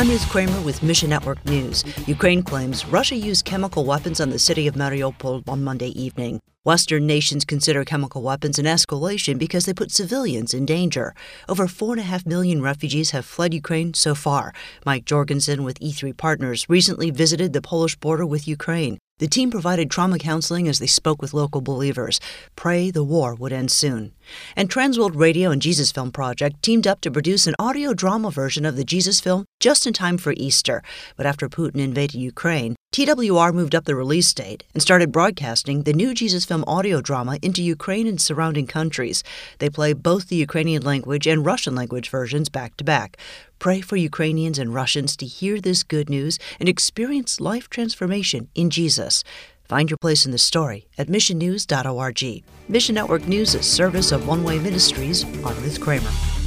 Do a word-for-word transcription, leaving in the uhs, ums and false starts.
I'm Ruth Kramer with Mission Network News. Ukraine claims Russia used chemical weapons on the city of Mariupol on Monday evening. Western nations consider chemical weapons an escalation because they put civilians in danger. Over four and a half million refugees have fled Ukraine so far. Mike Jorgensen with E three Partners recently visited the Polish border with Ukraine. The team provided trauma counseling as they spoke with local believers. Pray the war would end soon. And Transworld Radio and Jesus Film Project teamed up to produce an audio drama version of the Jesus film just in time for Easter. But after Putin invaded Ukraine, T W R moved up the release date and started broadcasting the new Jesus film audio drama into Ukraine and surrounding countries. They play both the Ukrainian language and Russian language versions back to back. Pray for Ukrainians and Russians to hear this good news and experience life transformation in Jesus. Find your place in the story at mission news dot org. Mission Network News is service of One Way Ministries. I'm Ruth Kramer.